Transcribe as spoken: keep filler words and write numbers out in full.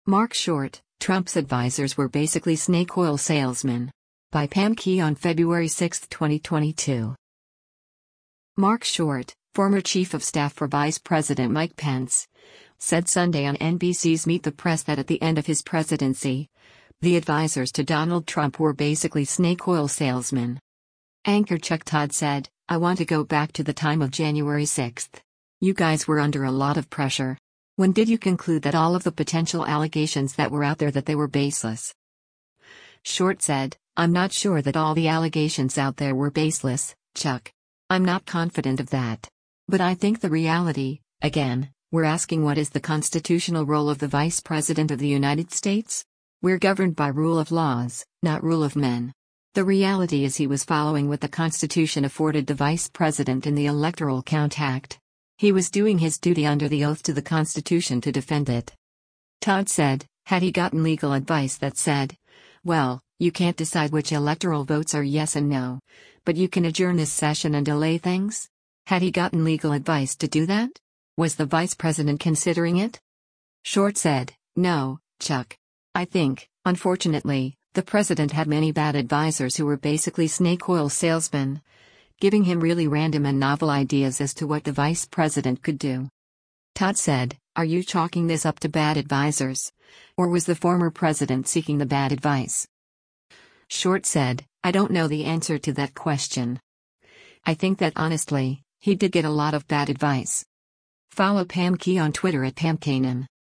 Mark Short, Trump's advisors were basically snake oil salesmen. By Pam Key on February sixth, twenty twenty-two. Mark Short, former chief of staff for Vice President Mike Pence, said Sunday on N B C's Meet the Press that at the end of his presidency, the advisors to Donald Trump were basically snake oil salesmen. Anchor Chuck Todd said, "I want to go back to the time of January sixth. You guys were under a lot of pressure. When did you conclude that all of the potential allegations that were out there that they were baseless?" Short said, "I'm not sure that all the allegations out there were baseless, Chuck. I'm not confident of that. But I think the reality, again, we're asking what is the constitutional role of the Vice President of the United States? We're governed by rule of laws, not rule of men. The reality is he was following what the Constitution afforded the Vice President in the Electoral Count Act. He was doing his duty under the oath to the Constitution to defend it." Todd said, had he gotten legal advice that said, "Well, you can't decide which electoral votes are yes and no, but you can adjourn this session and delay things?" Had he gotten legal advice to do that? Was the Vice President considering it? Short said, "No, Chuck. I think, unfortunately, the President had many bad advisors who were basically snake oil salesmen, giving him really random and novel ideas as to what the Vice President could do." Todd said, "Are you chalking this up to bad advisors? Or was the former president seeking the bad advice?" Short said, "I don't know the answer to that question. I think that honestly, he did get a lot of bad advice." Follow Pam Key on Twitter at Pam Kanan.